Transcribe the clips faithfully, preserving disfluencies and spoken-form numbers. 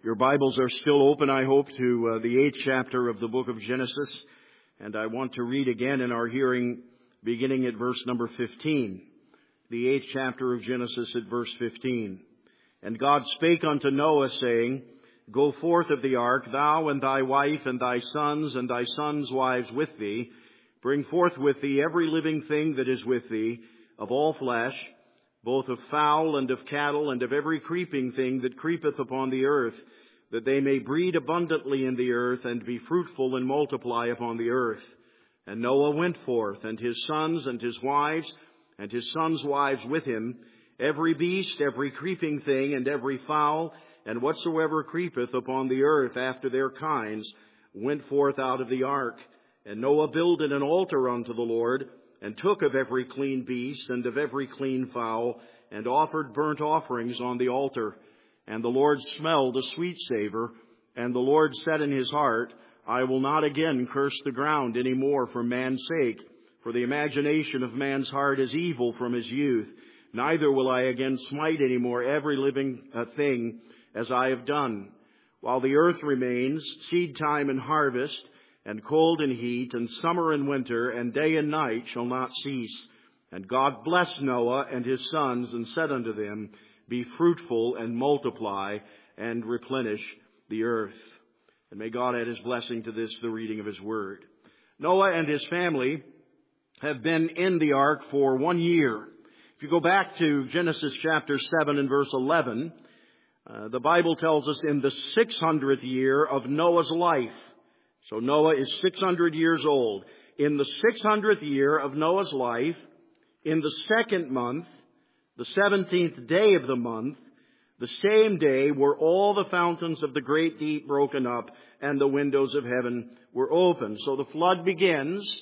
Your Bibles are still open, I hope, to uh, the eighth chapter of the book of Genesis. And I want to read again in our hearing, beginning at verse number fifteen. The eighth chapter of Genesis at verse fifteen. And God spake unto Noah, saying, Go forth of the ark, thou and thy wife and thy sons and thy sons' wives with thee. Bring forth with thee every living thing that is with thee, of all flesh, both of fowl and of cattle and of every creeping thing that creepeth upon the earth, that they may breed abundantly in the earth and be fruitful and multiply upon the earth. And Noah went forth, and his sons and his wives, and his sons' wives with him, every beast, every creeping thing, and every fowl, and whatsoever creepeth upon the earth after their kinds, went forth out of the ark. And Noah builded an altar unto the Lord, and took of every clean beast and of every clean fowl, and offered burnt offerings on the altar. And the Lord smelled a sweet savor, and the Lord said in his heart, I will not again curse the ground any more for man's sake, for the imagination of man's heart is evil from his youth. Neither will I again smite any more every living uh, thing as I have done. While the earth remains, seed time and harvest, and cold and heat, and summer and winter, and day and night shall not cease. And God blessed Noah and his sons, and said unto them, Be fruitful, and multiply, and replenish the earth. And may God add his blessing to this, the reading of his word. Noah and his family have been in the ark for one year. If you go back to Genesis chapter seven and verse eleven, uh, the Bible tells us in the six hundredth year of Noah's life. So Noah is six hundred years old. In the six hundredth year of Noah's life, in the second month, the seventeenth day of the month, the same day were all the fountains of the great deep broken up, and the windows of heaven were opened. So the flood begins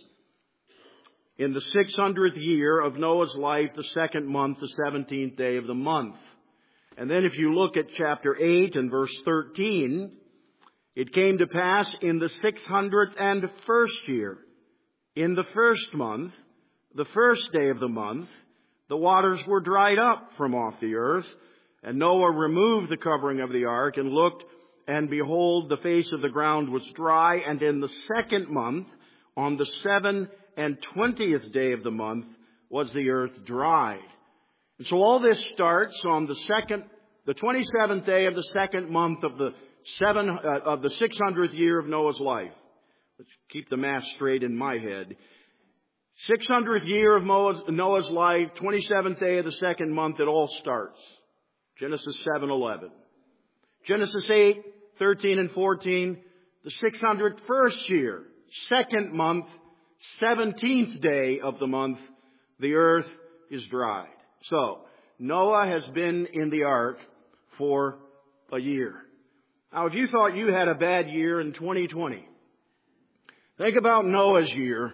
in the six hundredth year of Noah's life, the second month, the seventeenth day of the month. And then if you look at chapter eight and verse thirteen, it came to pass in the six hundred and first year, in the first month, the first day of the month, the waters were dried up from off the earth, and Noah removed the covering of the ark and looked, and behold, the face of the ground was dry, and in the second month, on the seven and twentieth day of the month, was the earth dried. And so all this starts on the second, the twenty-seventh day of the second month of the Seven uh, of the six hundredth year of Noah's life. Let's keep the math straight in my head. six hundredth year of Noah's, Noah's life, twenty-seventh day of the second month, it all starts. Genesis seven eleven. Genesis eight, thirteen and fourteen, the six hundred first year, second month, seventeenth day of the month, the earth is dried. So, Noah has been in the ark for a year. Now, if you thought you had a bad year in twenty twenty, think about Noah's year,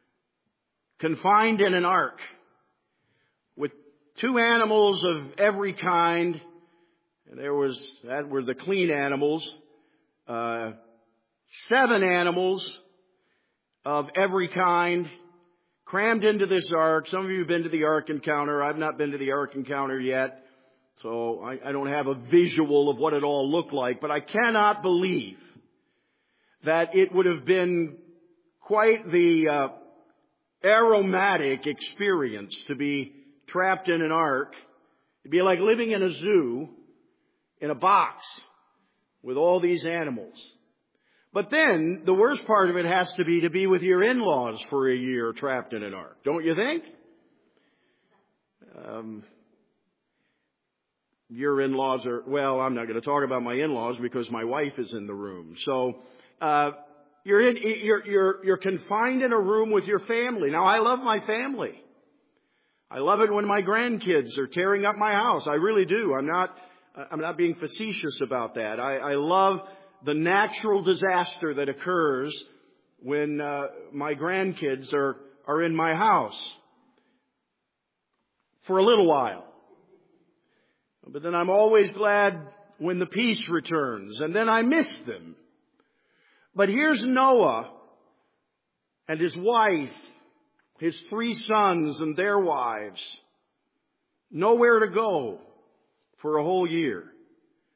confined in an ark, with two animals of every kind, and there was, that were the clean animals, uh, seven animals of every kind, crammed into this ark. Some of you have been to the Ark Encounter. I've not been to the Ark Encounter yet. So I, I don't have a visual of what it all looked like, but I cannot believe that it would have been quite the uh, aromatic experience to be trapped in an ark. It'd be like living in a zoo in a box with all these animals. But then the worst part of it has to be to be with your in-laws for a year trapped in an ark, don't you think? Um... Your in-laws are, well, I'm not going to talk about my in-laws because my wife is in the room. So, uh, you're in, you're, you're, you're confined in a room with your family. Now, I love my family. I love it when my grandkids are tearing up my house. I really do. I'm not, I'm not being facetious about that. I, I love the natural disaster that occurs when, uh, my grandkids are, are in my house. For a little while. But then I'm always glad when the peace returns, and then I miss them. But here's Noah and his wife, his three sons and their wives, nowhere to go for a whole year.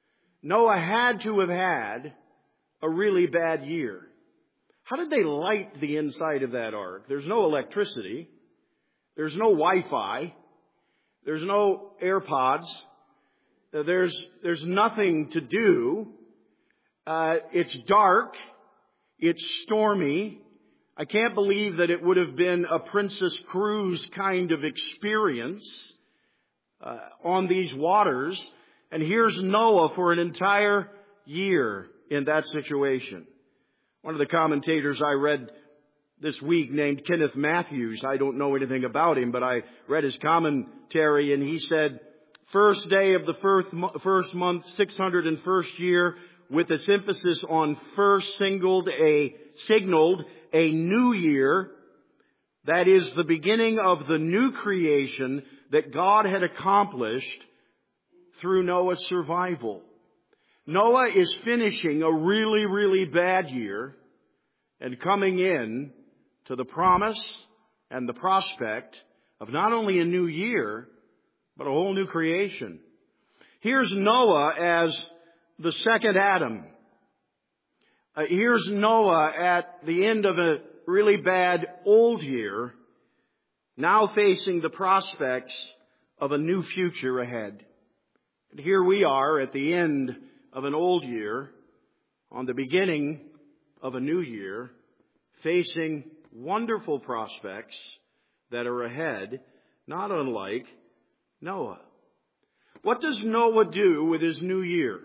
Noah had to have had a really bad year. How did they light the inside of that ark? There's no electricity. There's no Wi-Fi. There's no AirPods. There's, there's nothing to do. Uh, it's dark. It's stormy. I can't believe that it would have been a Princess Cruise kind of experience uh, on these waters. And here's Noah for an entire year in that situation. One of the commentators I read this week named Kenneth Matthews, I don't know anything about him, but I read his commentary, and he said, first day of the first, first month, six hundred first year, with its emphasis on first, signaled a, signaled a new year. That is the beginning of the new creation that God had accomplished through Noah's survival. Noah is finishing a really, really bad year and coming in to the promise and the prospect of not only a new year, but a whole new creation. Here's Noah as the second Adam. Uh, here's Noah at the end of a really bad old year, now facing the prospects of a new future ahead. And here we are at the end of an old year, on the beginning of a new year, facing wonderful prospects that are ahead, not unlike Noah. What does Noah do with his new year?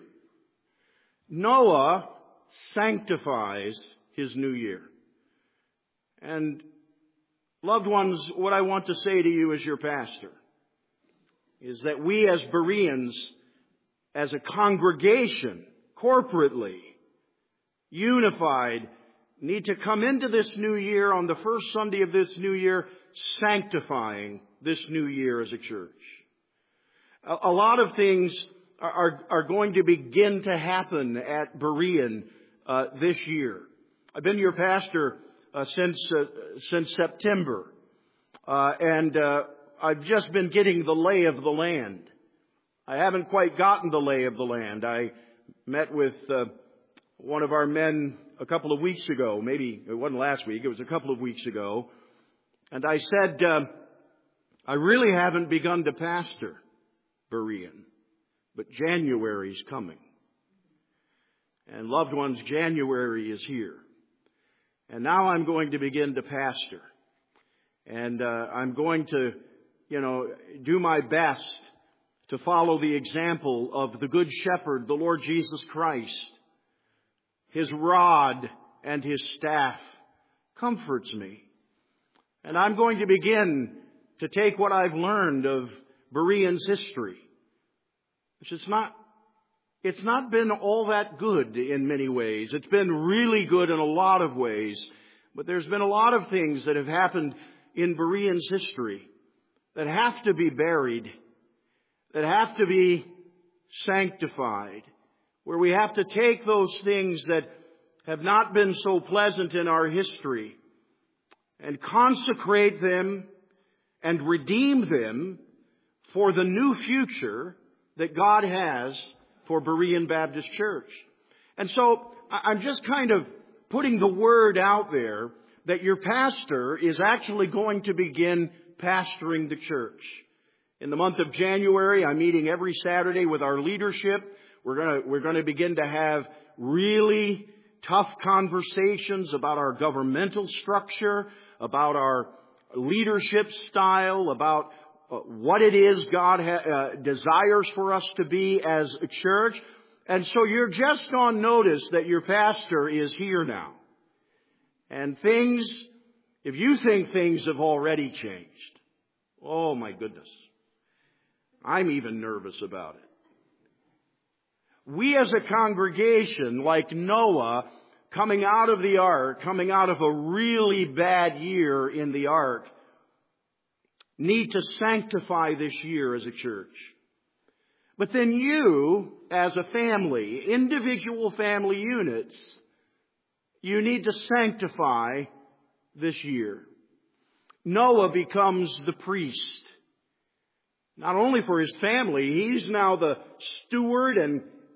Noah sanctifies his new year. And loved ones, what I want to say to you as your pastor is that we as Bereans, as a congregation, corporately, unified, need to come into this new year on the first Sunday of this new year, sanctifying this new year as a church. A, a lot of things are, are, are going to begin to happen at Berean uh, this year. I've been your pastor uh, since uh, since September, uh, and uh, I've just been getting the lay of the land. I haven't quite gotten the lay of the land. I met with uh, one of our men a couple of weeks ago. Maybe it wasn't last week. It was a couple of weeks ago. And I said, uh, I really haven't begun to pastor Berean, but January's coming. And loved ones, January is here. And now I'm going to begin to pastor. And uh, I'm going to, you know, do my best to follow the example of the Good Shepherd, the Lord Jesus Christ. His rod and His staff comforts me. And I'm going to begin to take what I've learned of Berean's history, which is not, it's not been all that good in many ways. It's been really good in a lot of ways. But there's been a lot of things that have happened in Berean's history that have to be buried, that have to be sanctified, where we have to take those things that have not been so pleasant in our history and consecrate them and redeem them for the new future that God has for Berean Baptist Church. And so I'm just kind of putting the word out there that your pastor is actually going to begin pastoring the church. In the month of January, I'm meeting every Saturday with our leadership. We're going to, we're going to begin to have really tough conversations about our governmental structure, about our leadership style, about uh, what it is God ha- uh, desires for us to be as a church. And so you're just on notice that your pastor is here now. And things, if you think things have already changed, oh my goodness, I'm even nervous about it. We as a congregation, like Noah, coming out of the ark, coming out of a really bad year in the ark, need to sanctify this year as a church. But then you, as a family, individual family units, you need to sanctify this year. Noah becomes the priest. Not only for his family, he's now the steward and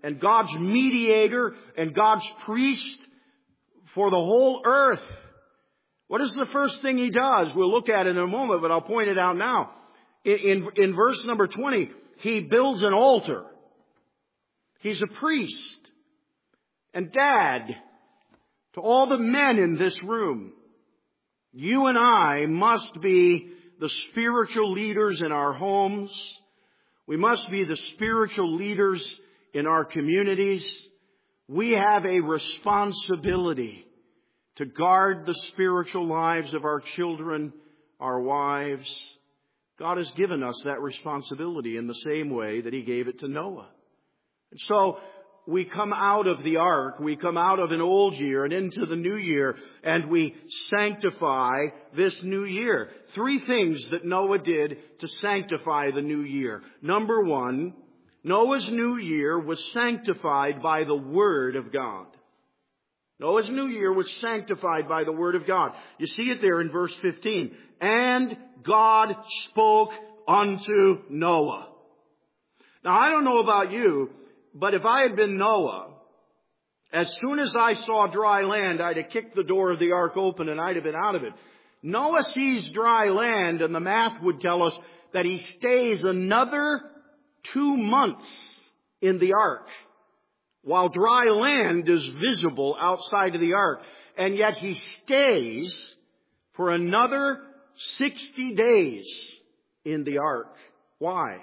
and God's mediator and God's priest for the whole earth. What is the first thing he does? We'll look at it in a moment, but I'll point it out now. In, in, in verse number twenty, he builds an altar. He's a priest. And Dad, to all the men in this room, you and I must be the spiritual leaders in our homes. We must be the spiritual leaders in our communities. We have a responsibility to guard the spiritual lives of our children, our wives. God has given us that responsibility in the same way that He gave it to Noah. And so we come out of the ark, we come out of an old year and into the new year, and we sanctify this new year. Three things that Noah did to sanctify the new year. Number one, Noah's new year was sanctified by the Word of God. Noah's new year was sanctified by the Word of God. You see it there in verse fifteen. And God spoke unto Noah. Now, I don't know about you, but if I had been Noah, as soon as I saw dry land, I'd have kicked the door of the ark open and I'd have been out of it. Noah sees dry land, and the math would tell us that he stays another two months in the ark, while dry land is visible outside of the ark. And yet he stays for another sixty days in the ark. Why?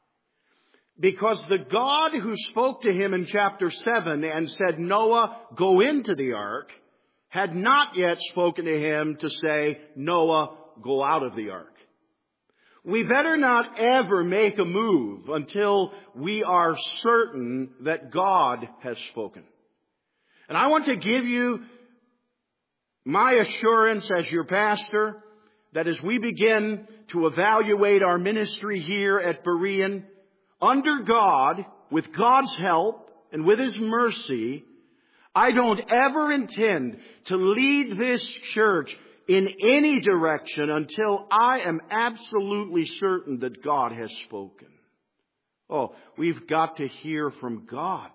Because the God who spoke to him in chapter seven and said, Noah, go into the ark, had not yet spoken to him to say, Noah, go out of the ark. We better not ever make a move until we are certain that God has spoken. And I want to give you my assurance as your pastor that as we begin to evaluate our ministry here at Berean, under God, with God's help and with His mercy, I don't ever intend to lead this church in any direction until I am absolutely certain that God has spoken. Oh, we've got to hear from God.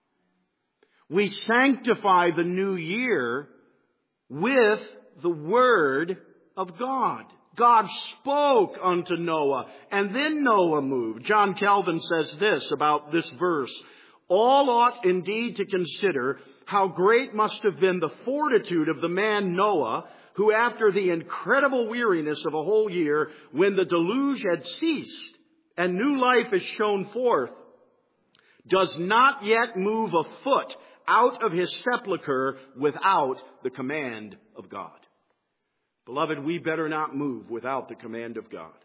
We sanctify the new year with the Word of God. God spoke unto Noah, and then Noah moved. John Calvin says this about this verse. All ought indeed to consider how great must have been the fortitude of the man Noah, who after the incredible weariness of a whole year, when the deluge had ceased and new life is shown forth, does not yet move a foot out of his sepulchre without the command of God. Beloved, we better not move without the command of God.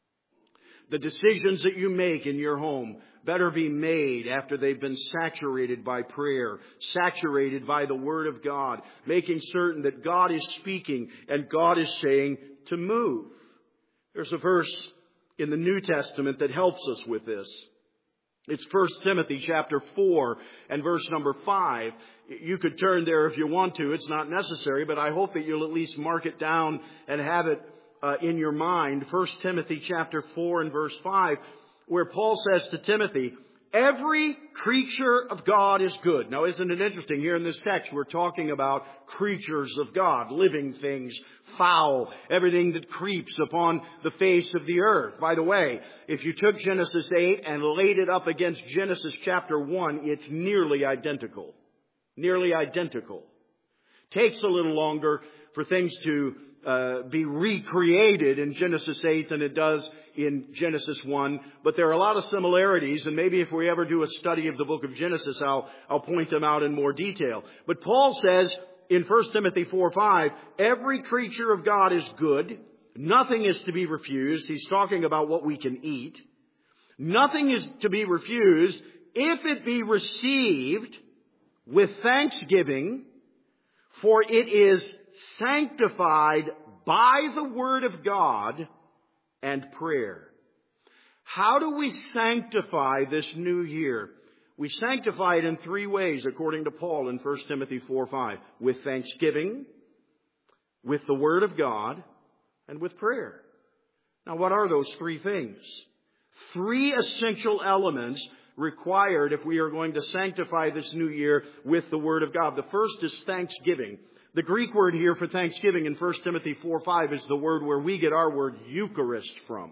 The decisions that you make in your home better be made after they've been saturated by prayer, saturated by the Word of God, making certain that God is speaking and God is saying to move. There's a verse in the New Testament that helps us with this. It's First Timothy chapter four and verse number five. You could turn there if you want to. It's not necessary, but I hope that you'll at least mark it down and have it uh, in your mind. First Timothy chapter four and verse five, where Paul says to Timothy, every creature of God is good. Now, isn't it interesting? Here in this text, we're talking about creatures of God, living things, fowl, everything that creeps upon the face of the earth. By the way, if you took Genesis eight and laid it up against Genesis chapter one, it's nearly identical. Nearly identical. Takes a little longer for things to uh, be recreated in Genesis eight than it does in Genesis one, but there are a lot of similarities, and maybe if we ever do a study of the book of Genesis, I'll, I'll point them out in more detail. But Paul says in First Timothy four five, every creature of God is good. Nothing is to be refused. He's talking about what we can eat. Nothing is to be refused if it be received with thanksgiving, for it is sanctified by the word of God and prayer. How do we sanctify this new year? We sanctify it in three ways, according to Paul in First Timothy four five. With thanksgiving, with the word of God, and with prayer. Now, what are those three things? Three essential elements required if we are going to sanctify this new year with the Word of God. The first is thanksgiving. The Greek word here for thanksgiving in First Timothy four five is the word where we get our word Eucharist from.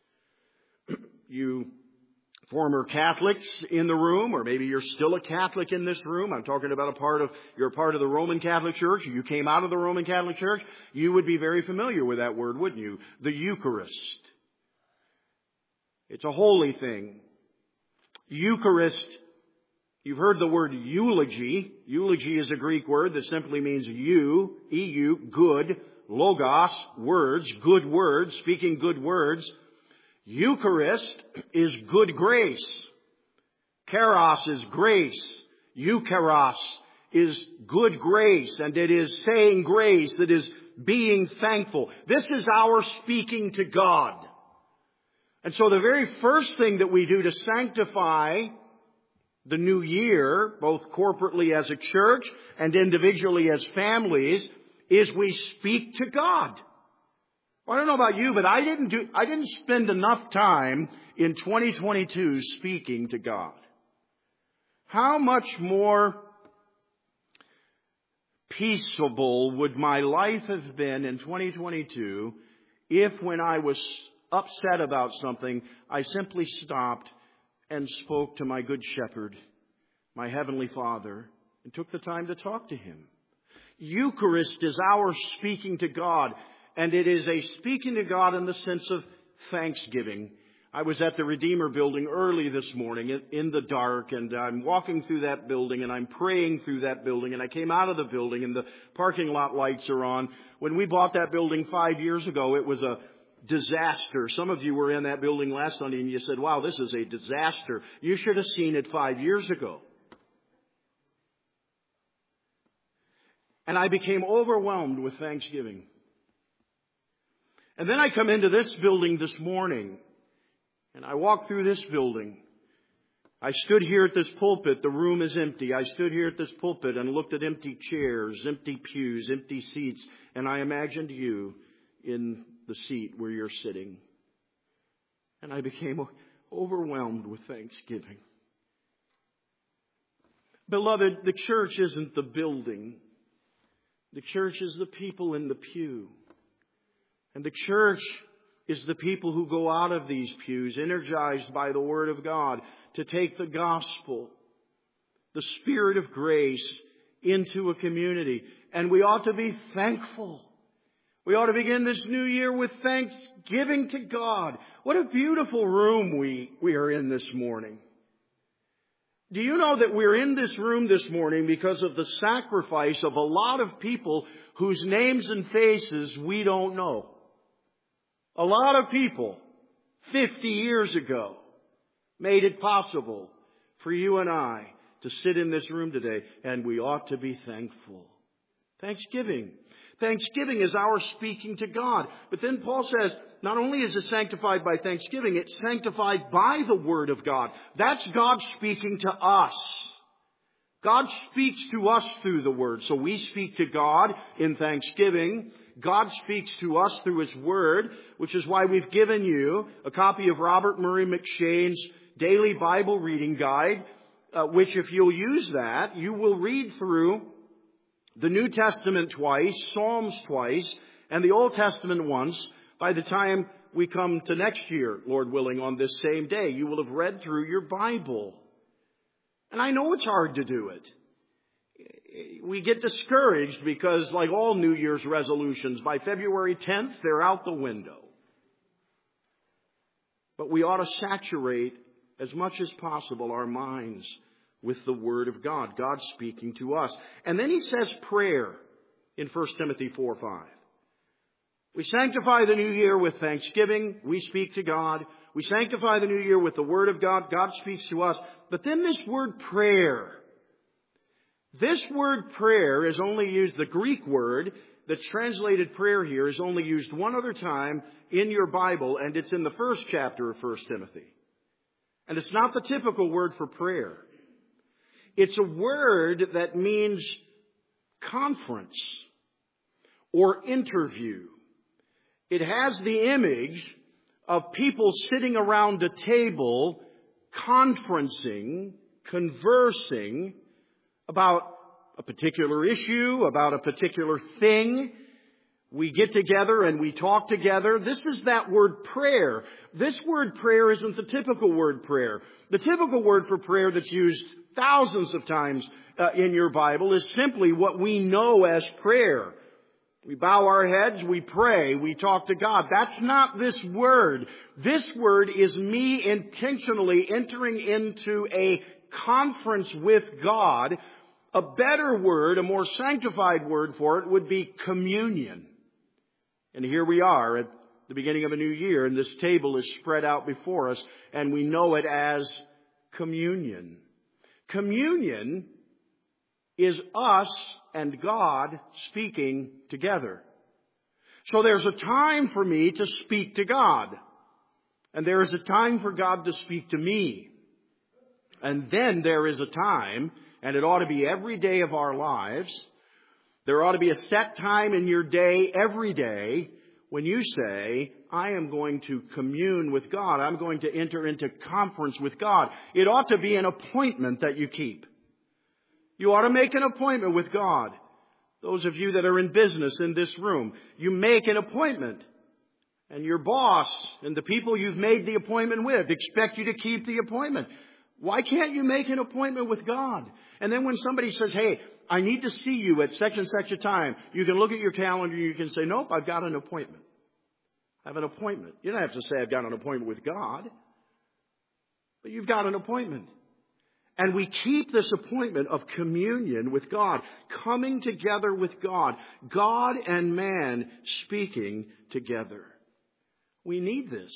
You former Catholics in the room, or maybe you're still a Catholic in this room. I'm talking about a part of, you're a part of the Roman Catholic Church. You came out of the Roman Catholic Church. You would be very familiar with that word, wouldn't you? The Eucharist. It's a holy thing. Eucharist, you've heard the word eulogy. Eulogy is a Greek word that simply means eu, E U, good, logos, words, good words, speaking good words. Eucharist is good grace. Charos is grace. Eucharos is good grace, and it is saying grace, that is being thankful. This is our speaking to God. And so the very first thing that we do to sanctify the new year, both corporately as a church and individually as families, is we speak to God. Well, I don't know about you, but I didn't do, I didn't spend enough time in twenty twenty-two speaking to God. How much more peaceable would my life have been in twenty twenty-two if, when I was upset about something, I simply stopped and spoke to my good shepherd, my heavenly Father, and took the time to talk to Him. Eucharist is our speaking to God, and it is a speaking to God in the sense of thanksgiving. I was at the Redeemer building early this morning in the dark, and I'm walking through that building, and I'm praying through that building, and I came out of the building, and the parking lot lights are on. When we bought that building five years ago, it was a disaster. Some of you were in that building last Sunday, and you said, wow, this is a disaster. You should have seen it five years ago. And I became overwhelmed with thanksgiving. And then I come into this building this morning, and I walk through this building. I stood here at this pulpit. The room is empty. I stood here at this pulpit and looked at empty chairs, empty pews, empty seats, and I imagined you in the seat where you're sitting. And I became overwhelmed with thanksgiving. Beloved, the church isn't the building. The church is the people in the pew. And the church is the people who go out of these pews, energized by the Word of God, to take the gospel, the Spirit of grace, into a community. And we ought to be thankful. We ought to begin this new year with thanksgiving to God. What a beautiful room we, we are in this morning. Do you know that we're in this room this morning because of the sacrifice of a lot of people whose names and faces we don't know? A lot of people fifty years ago made it possible for you and I to sit in this room today, and we ought to be thankful. Thanksgiving. Thanksgiving is our speaking to God. But then Paul says, not only is it sanctified by thanksgiving, it's sanctified by the Word of God. That's God speaking to us. God speaks to us through the Word. So we speak to God in thanksgiving. God speaks to us through His Word, which is why we've given you a copy of Robert Murray McShane's Daily Bible Reading Guide, uh, which if you'll use that, you will read through the New Testament twice, Psalms twice, and the Old Testament once. By the time we come to next year, Lord willing, on this same day, you will have read through your Bible. And I know it's hard to do it. We get discouraged because, like all New Year's resolutions, by February tenth, they're out the window. But we ought to saturate as much as possible our minds with the Word of God, God speaking to us. And then he says prayer in First Timothy four five. We sanctify the new year with thanksgiving. We speak to God. We sanctify the new year with the Word of God. God speaks to us. But then this word prayer. This word prayer is only used, the Greek word that's translated prayer here is only used one other time in your Bible, and it's in the first chapter of First Timothy. And it's not the typical word for prayer. It's a word that means conference or interview. It has the image of people sitting around a table conferencing, conversing about a particular issue, about a particular thing. We get together and we talk together. This is that word prayer. This word prayer isn't the typical word prayer. The typical word for prayer that's used thousands of times uh, in your Bible is simply what we know as prayer. We bow our heads, we pray, we talk to God. That's not this word. This word is me intentionally entering into a conference with God. A better word, a more sanctified word for it would be communion. And here we are at the beginning of a new year, and this table is spread out before us, and we know it as communion. Communion is us and God speaking together. So there's a time for me to speak to God, and there is a time for God to speak to me. And then there is a time, and it ought to be every day of our lives, there ought to be a set time in your day every day when you say, I am going to commune with God. I'm going to enter into conference with God. It ought to be an appointment that you keep. You ought to make an appointment with God. Those of you that are in business in this room, you make an appointment. And your boss and the people you've made the appointment with expect you to keep the appointment. Why can't you make an appointment with God? And then when somebody says, hey, I need to see you at such and such a time, you can look at your calendar and you can say, nope, I've got an appointment. I have an appointment. You don't have to say I've got an appointment with God. But you've got an appointment. And we keep this appointment of communion with God, coming together with God, God and man speaking together. We need this.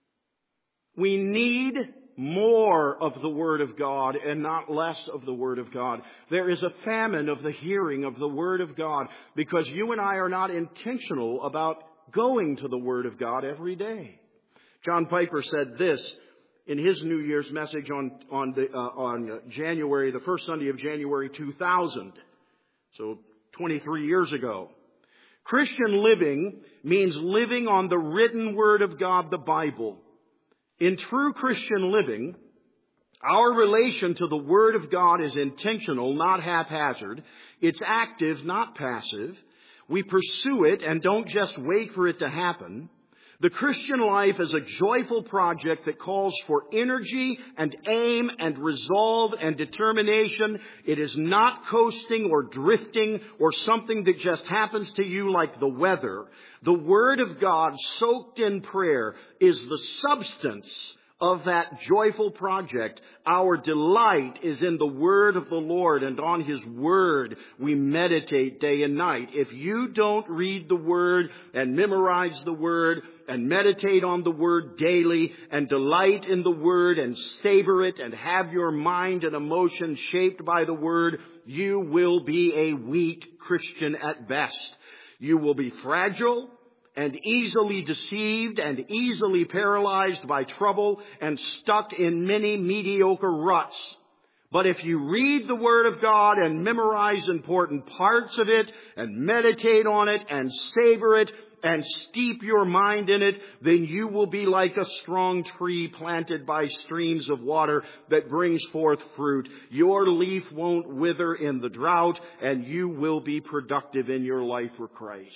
We need more of the Word of God and not less of the Word of God. There is a famine of the hearing of the Word of God because you and I are not intentional about going to the Word of God every day. John Piper said this in his New Year's message on on the, uh, on January, the first Sunday of January two thousand, so twenty-three years ago. Christian living means living on the written Word of God, the Bible. In true Christian living, our relation to the Word of God is intentional, not haphazard. It's active, not passive. We pursue it and don't just wait for it to happen. The Christian life is a joyful project that calls for energy and aim and resolve and determination. It is not coasting or drifting or something that just happens to you like the weather. The Word of God soaked in prayer is the substance of that joyful project. Our delight is in the Word of the Lord, and on His Word we meditate day and night. If you don't read the Word and memorize the Word and meditate on the Word daily and delight in the Word and savor it and have your mind and emotion shaped by the Word, you will be a weak Christian at best. You will be fragile and easily deceived and easily paralyzed by trouble and stuck in many mediocre ruts. But if you read the Word of God and memorize important parts of it and meditate on it and savor it and steep your mind in it, then you will be like a strong tree planted by streams of water that brings forth fruit. Your leaf won't wither in the drought, and you will be productive in your life for Christ.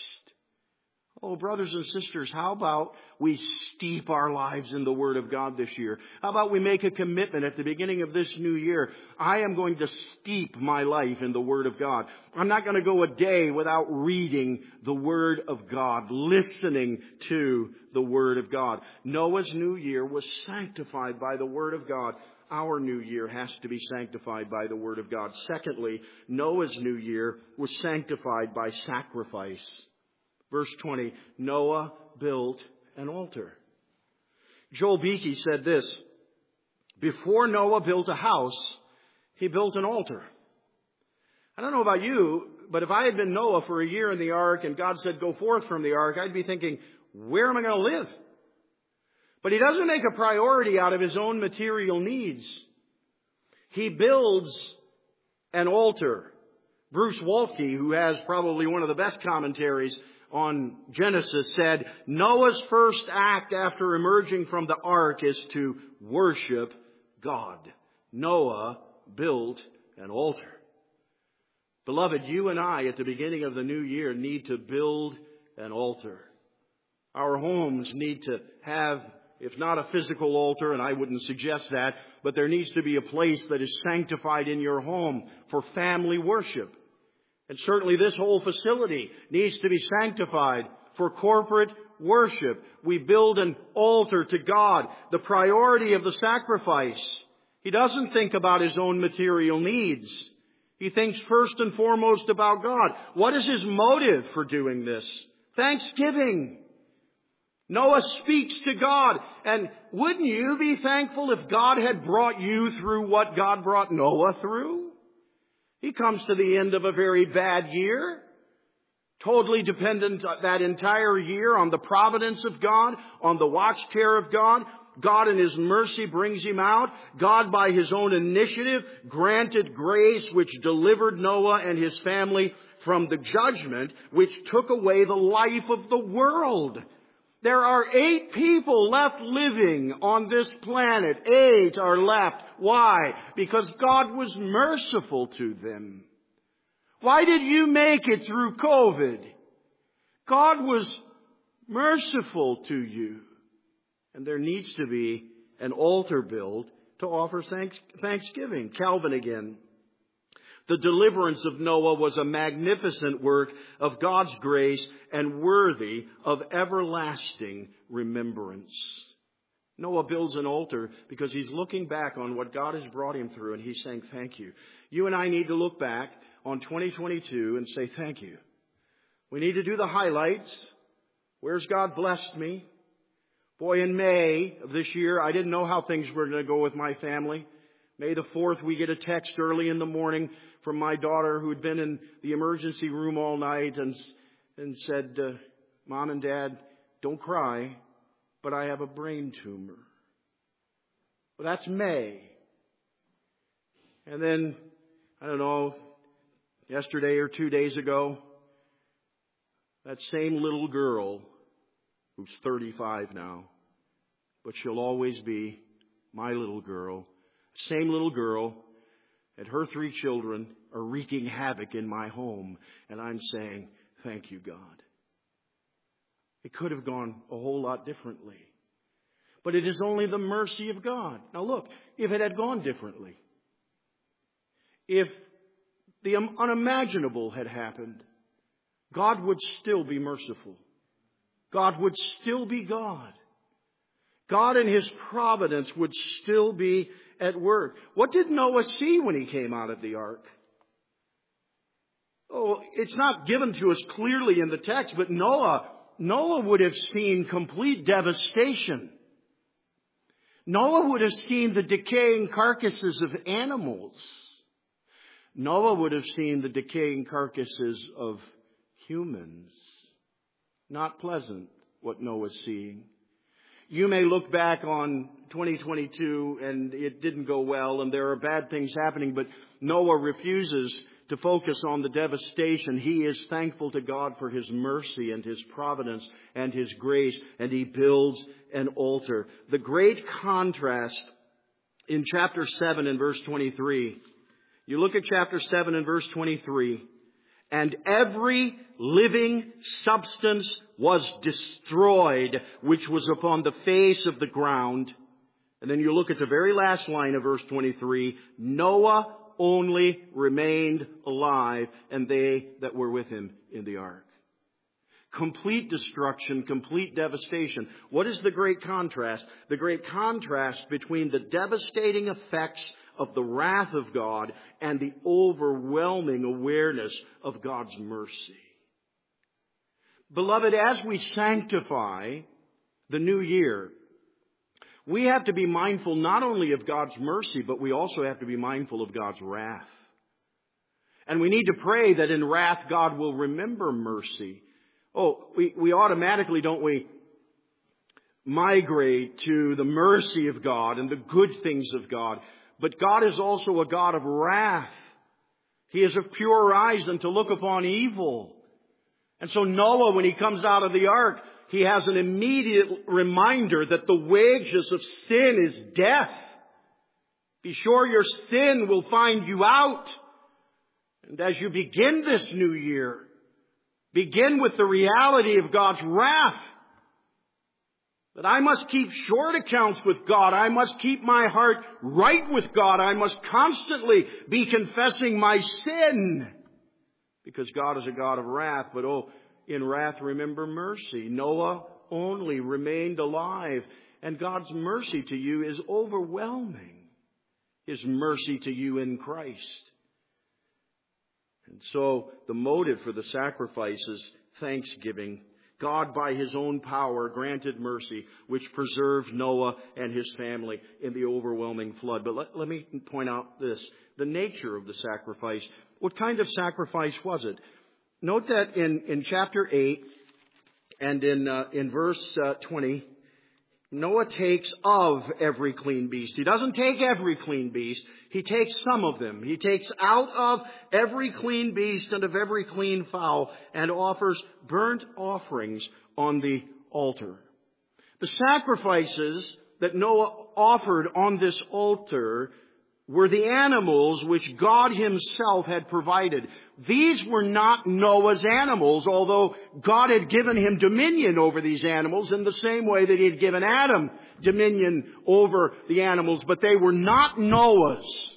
Oh, brothers and sisters, how about we steep our lives in the Word of God this year? How about we make a commitment at the beginning of this new year? I am going to steep my life in the Word of God. I'm not going to go a day without reading the Word of God, listening to the Word of God. Noah's new year was sanctified by the Word of God. Our new year has to be sanctified by the Word of God. Secondly, Noah's new year was sanctified by sacrifice. Verse twenty, Noah built an altar. Joel Beakey said this, before Noah built a house, he built an altar. I don't know about you, but if I had been Noah for a year in the ark and God said, go forth from the ark, I'd be thinking, where am I going to live? But he doesn't make a priority out of his own material needs. He builds an altar. Bruce Waltke, who has probably one of the best commentaries on Genesis, said, Noah's first act after emerging from the ark is to worship God. Noah built an altar. Beloved, you and I at the beginning of the new year need to build an altar. Our homes need to have, if not a physical altar, and I wouldn't suggest that, but there needs to be a place that is sanctified in your home for family worship. And certainly this whole facility needs to be sanctified for corporate worship. We build an altar to God, the priority of the sacrifice. He doesn't think about his own material needs. He thinks first and foremost about God. What is his motive for doing this? Thanksgiving. Noah speaks to God. And wouldn't you be thankful if God had brought you through what God brought Noah through? He comes to the end of a very bad year. Totally dependent that entire year on the providence of God, on the watch care of God. God in His mercy brings him out. God by His own initiative granted grace which delivered Noah and his family from the judgment which took away the life of the world. There are eight people left living on this planet. Eight are left. Why? Because God was merciful to them. Why did you make it through COVID? God was merciful to you. And there needs to be an altar built to offer thanks, thanksgiving. Calvin again. The deliverance of Noah was a magnificent work of God's grace and worthy of everlasting remembrance. Noah builds an altar because he's looking back on what God has brought him through and he's saying thank you. You and I need to look back on twenty twenty-two and say thank you. We need to do the highlights. Where's God blessed me? Boy, in May of this year, I didn't know how things were going to go with my family. May the fourth, we get a text early in the morning from my daughter who had been in the emergency room all night and, and said, uh, Mom and Dad, don't cry, but I have a brain tumor. Well, that's May. And then, I don't know, yesterday or two days ago, that same little girl, who's thirty-five now, but she'll always be my little girl, same little girl, and her three children are wreaking havoc in my home. And I'm saying, thank you, God. It could have gone a whole lot differently. But it is only the mercy of God. Now look, if it had gone differently, if the unimaginable had happened, God would still be merciful. God would still be God. God in His providence would still be at work. What did Noah see when he came out of the ark? Oh, it's not given to us clearly in the text, but Noah, Noah would have seen complete devastation. Noah would have seen the decaying carcasses of animals. Noah would have seen the decaying carcasses of humans. Not pleasant what Noah's seeing. You may look back on twenty twenty-two and it didn't go well and there are bad things happening, but Noah refuses to focus on the devastation. He is thankful to God for His mercy and His providence and His grace, and he builds an altar. The great contrast in chapter seven and verse twenty-three. You look at chapter seven and verse twenty-three. And every living substance was destroyed, which was upon the face of the ground. And then you look at the very last line of verse twenty-three. Noah only remained alive, and they that were with him in the ark. Complete destruction, complete devastation. What is the great contrast? The great contrast between the devastating effects of the wrath of God and the overwhelming awareness of God's mercy. Beloved, as we sanctify the new year, we have to be mindful not only of God's mercy, but we also have to be mindful of God's wrath. And we need to pray that in wrath God will remember mercy. Oh, we, we automatically, don't we, migrate to the mercy of God and the good things of God. But God is also a God of wrath. He is of pure eyes than to look upon evil. And so Noah, when he comes out of the ark, he has an immediate reminder that the wages of sin is death. Be sure your sin will find you out. And as you begin this new year, begin with the reality of God's wrath. That I must keep short accounts with God. I must keep my heart right with God. I must constantly be confessing my sin. Because God is a God of wrath. But oh, in wrath remember mercy. Noah only remained alive. And God's mercy to you is overwhelming. His mercy to you in Christ. And so the motive for the sacrifice is thanksgiving. God, by His own power, granted mercy, which preserved Noah and his family in the overwhelming flood. But let, let me point out this, the nature of the sacrifice. What kind of sacrifice was it? Note that in, in chapter eight and in, uh, in verse uh, twenty, Noah takes of every clean beast. He doesn't take every clean beast. He takes some of them. He takes out of every clean beast and of every clean fowl and offers burnt offerings on the altar. The sacrifices that Noah offered on this altar were the animals which God Himself had provided. These were not Noah's animals, although God had given him dominion over these animals in the same way that He had given Adam dominion over the animals, but they were not Noah's.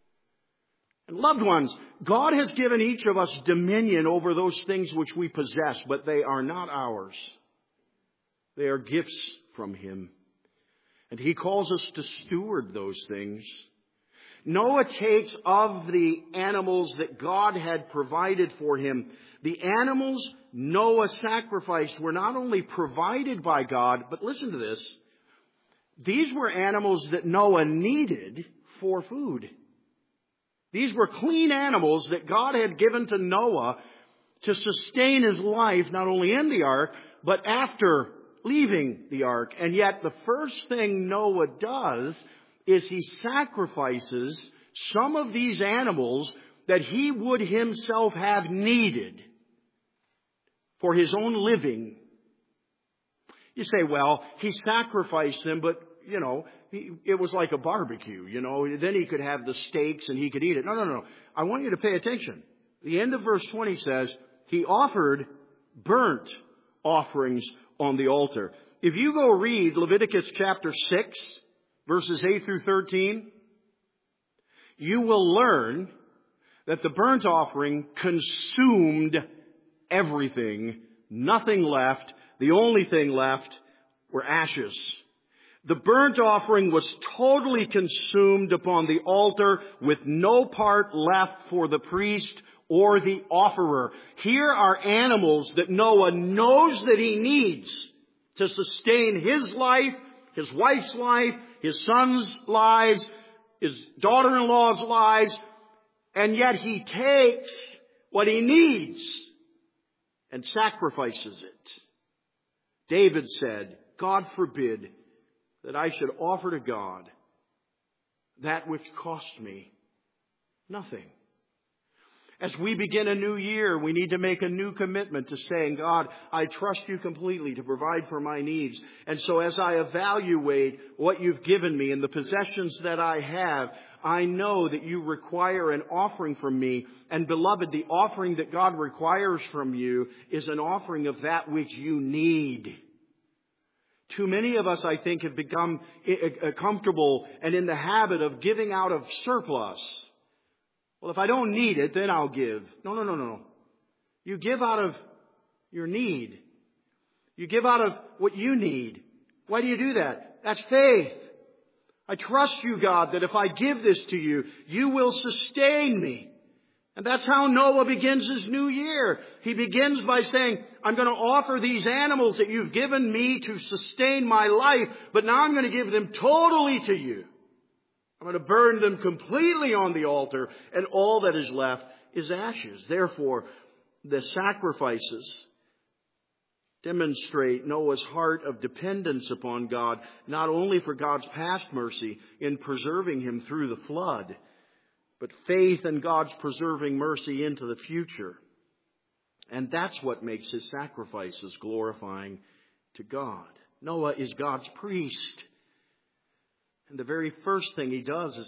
And loved ones, God has given each of us dominion over those things which we possess, but they are not ours. They are gifts from Him. And He calls us to steward those things. Noah takes of the animals that God had provided for him. The animals Noah sacrificed were not only provided by God, but listen to this. These were animals that Noah needed for food. These were clean animals that God had given to Noah to sustain his life, not only in the ark, but after leaving the ark. And yet the first thing Noah does is he sacrifices some of these animals that he would himself have needed for his own living. You say, well, he sacrificed them, but, you know, he, it was like a barbecue, you know. Then he could have the steaks and he could eat it. No, no, no. I want you to pay attention. The end of verse twenty says, he offered burnt offerings on the altar. If you go read Leviticus chapter six, verses eight through thirteen, you will learn that the burnt offering consumed everything. Nothing left. The only thing left were ashes. The burnt offering was totally consumed upon the altar with no part left for the priest or the offerer. Here are animals that Noah knows that he needs to sustain his life, his wife's life, his son's lives, his daughter-in-law's lives, and yet he takes what he needs and sacrifices it. David said, God forbid that I should offer to God that which cost me nothing. As we begin a new year, we need to make a new commitment to saying, God, I trust you completely to provide for my needs. And so as I evaluate what you've given me and the possessions that I have, I know that you require an offering from me. And beloved, the offering that God requires from you is an offering of that which you need. Too many of us, I think, have become comfortable and in the habit of giving out of surplus. Well, if I don't need it, then I'll give. No, no, no, no. You give out of your need. You give out of what you need. Why do you do that? That's faith. I trust you, God, that if I give this to you, you will sustain me. And that's how Noah begins his new year. He begins by saying, I'm going to offer these animals that you've given me to sustain my life, but now I'm going to give them totally to you. I'm going to burn them completely on the altar, and all that is left is ashes. Therefore, the sacrifices demonstrate Noah's heart of dependence upon God, not only for God's past mercy in preserving him through the flood, but faith in God's preserving mercy into the future. And that's what makes his sacrifices glorifying to God. Noah is God's priest. And the very first thing he does is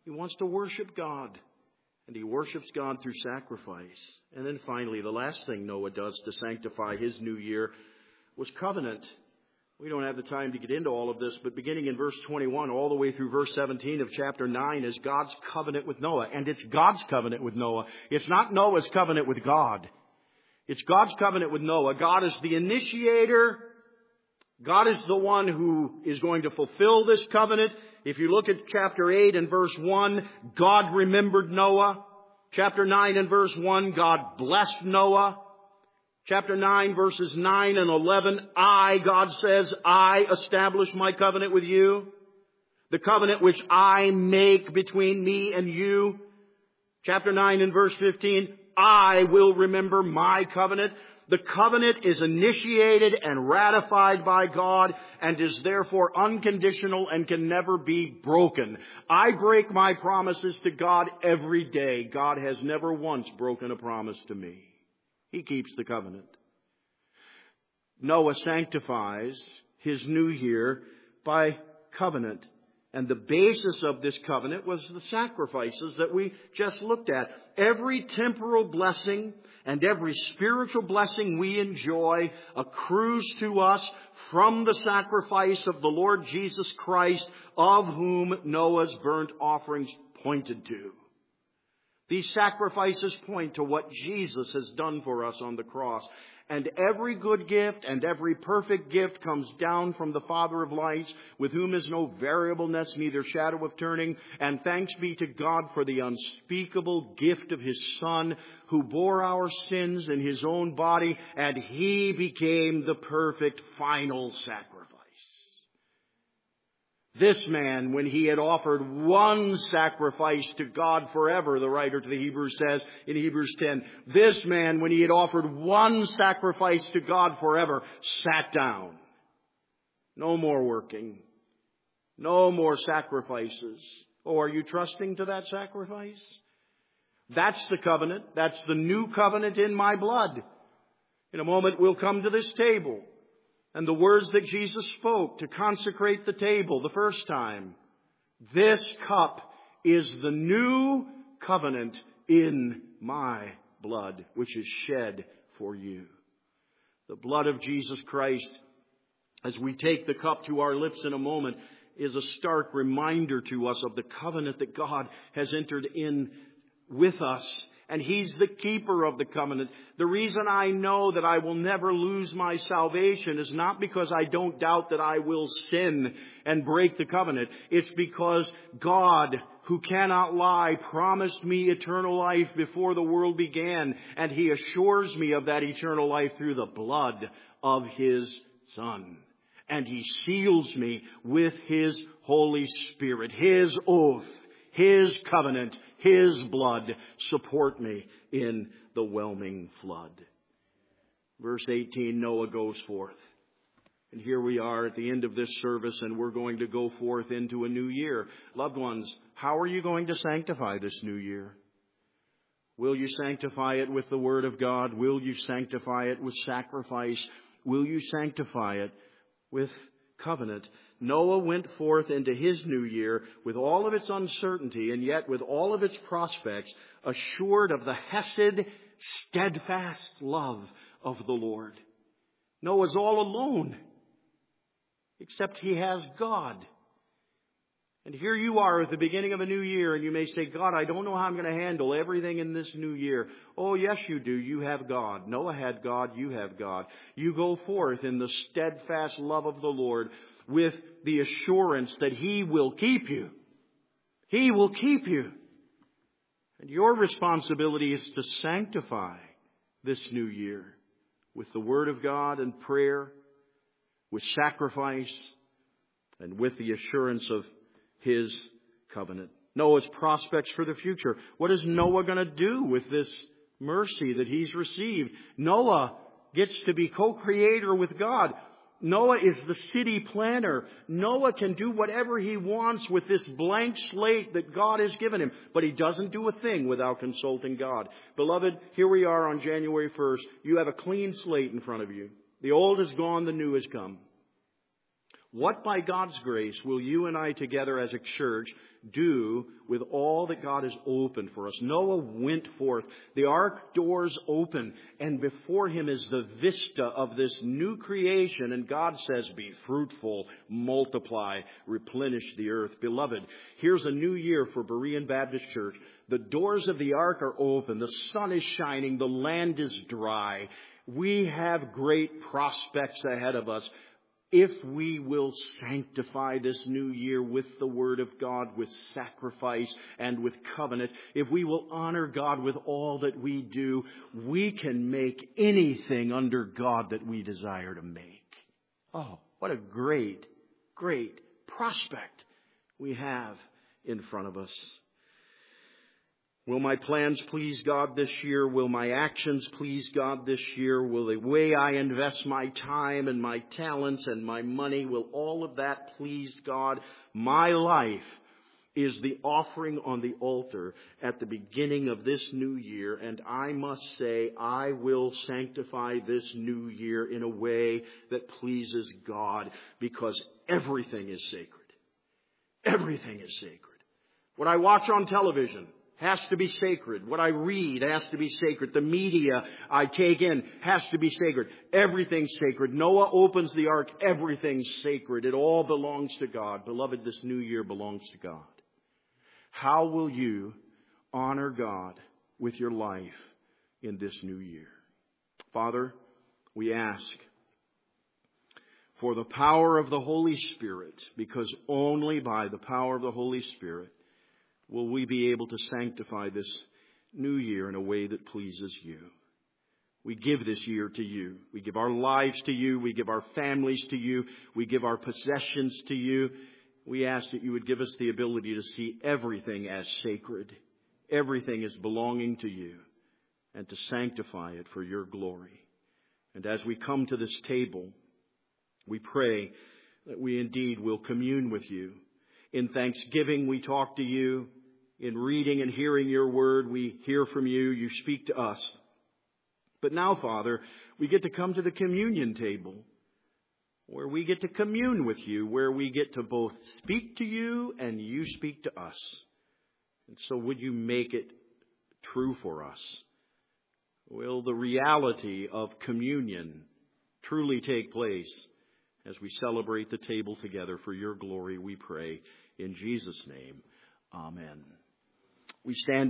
He wants to worship God. And he worships God through sacrifice. And then finally, the last thing Noah does to sanctify his new year was covenant. We don't have the time to get into all of this, but beginning in verse twenty-one all the way through verse seventeen of chapter nine is God's covenant with Noah. And it's God's covenant with Noah. It's not Noah's covenant with God. It's God's covenant with Noah. God is the initiator. God is the one who is going to fulfill this covenant. If you look at chapter eight and verse one, God remembered Noah. Chapter nine and verse one, God blessed Noah. Chapter nine, verses nine and eleven, I, God says, I establish my covenant with you. The covenant which I make between me and you. Chapter nine and verse fifteen, I will remember my covenant. The covenant is initiated and ratified by God and is therefore unconditional and can never be broken. I break my promises to God every day. God has never once broken a promise to me. He keeps the covenant. Noah sanctifies his new year by covenant. And the basis of this covenant was the sacrifices that we just looked at. Every temporal blessing and every spiritual blessing we enjoy accrues to us from the sacrifice of the Lord Jesus Christ, of whom Noah's burnt offerings pointed to. These sacrifices point to what Jesus has done for us on the cross. And every good gift and every perfect gift comes down from the Father of lights, with whom is no variableness, neither shadow of turning. And thanks be to God for the unspeakable gift of His Son, who bore our sins in His own body, and He became the perfect final sacrifice. This man, when he had offered one sacrifice to God forever, the writer to the Hebrews says in Hebrews ten, this man, when he had offered one sacrifice to God forever, sat down. No more working. No more sacrifices. Oh, are you trusting to that sacrifice? That's the covenant. That's the new covenant in my blood. In a moment, we'll come to this table. And the words that Jesus spoke to consecrate the table the first time. This cup is the new covenant in my blood, which is shed for you. The blood of Jesus Christ, as we take the cup to our lips in a moment, is a stark reminder to us of the covenant that God has entered in with us. And He's the keeper of the covenant. The reason I know that I will never lose my salvation is not because I don't doubt that I will sin and break the covenant. It's because God, who cannot lie, promised me eternal life before the world began. And He assures me of that eternal life through the blood of His Son. And He seals me with His Holy Spirit, His oath, His covenant, His blood support me in the whelming flood. Verse eighteen, Noah goes forth. And here we are at the end of this service, and we're going to go forth into a new year. Loved ones, how are you going to sanctify this new year? Will you sanctify it with the Word of God? Will you sanctify it with sacrifice? Will you sanctify it with covenant? Noah went forth into his new year with all of its uncertainty and yet with all of its prospects, assured of the hesed, steadfast love of the Lord. Noah's all alone, except he has God. And here you are at the beginning of a new year, and you may say, God, I don't know how I'm going to handle everything in this new year. Oh, yes, you do. You have God. Noah had God. You have God. You go forth in the steadfast love of the Lord with the assurance that He will keep you. He will keep you. And your responsibility is to sanctify this new year with the Word of God and prayer, with sacrifice, and with the assurance of His covenant. Noah's prospects for the future. What is Noah going to do with this mercy that he's received? Noah gets to be co-creator with God. Noah is the city planner. Noah can do whatever he wants with this blank slate that God has given him. But he doesn't do a thing without consulting God. Beloved, here we are on January first. You have a clean slate in front of you. The old is gone, the new has come. What, by God's grace, will you and I together as a church do with all that God has opened for us. Noah went forth. The ark doors open, and before him is the vista of this new creation. And God says, be fruitful, multiply, replenish the earth. Beloved, here's a new year for Berean Baptist Church. The doors of the ark are open. The sun is shining. The land is dry. We have great prospects ahead of us. If we will sanctify this new year with the Word of God, with sacrifice and with covenant, if we will honor God with all that we do, we can make anything under God that we desire to make. Oh, what a great, great prospect we have in front of us. Will my plans please God this year? Will my actions please God this year? Will the way I invest my time and my talents and my money, will all of that please God? My life is the offering on the altar at the beginning of this new year, and I must say I will sanctify this new year in a way that pleases God, because everything is sacred. Everything is sacred. What I watch on television has to be sacred. What I read has to be sacred. The media I take in has to be sacred. Everything's sacred. Noah opens the ark. Everything's sacred. It all belongs to God. Beloved, this new year belongs to God. How will you honor God with your life in this new year? Father, we ask for the power of the Holy Spirit, because only by the power of the Holy Spirit will we be able to sanctify this new year in a way that pleases you. We give this year to you. We give our lives to you. We give our families to you. We give our possessions to you. We ask that you would give us the ability to see everything as sacred, everything as belonging to you, and to sanctify it for your glory. And as we come to this table, we pray that we indeed will commune with you. In thanksgiving, we talk to you. In reading and hearing your word, we hear from you. You speak to us. But now, Father, we get to come to the communion table, where we get to commune with you, where we get to both speak to you and you speak to us. And so would you make it true for us? Will the reality of communion truly take place as we celebrate the table together? For your glory, we pray in Jesus' name. Amen. We stand